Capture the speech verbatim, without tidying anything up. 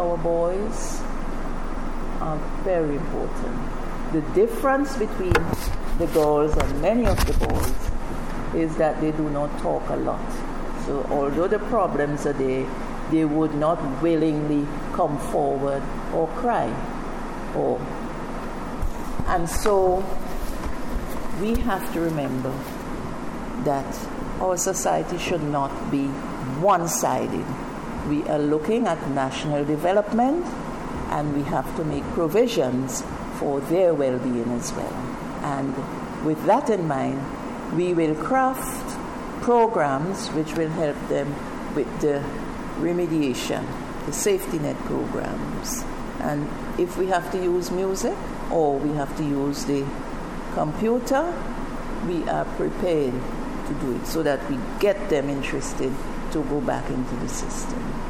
our boys are very important. The difference between the girls and many of the boys is that they do not talk a lot. So although the problems are there, they would not willingly come forward or cry. Or, and so we have to remember that our society should not be one-sided. We are looking at national development, and we have to make provisions for their well-being as well. And with that in mind, we will craft programs which will help them with the remediation, the safety net programs. And if we have to use music or we have to use the computer, we are prepared to do it so that we get them interested to go back into the system.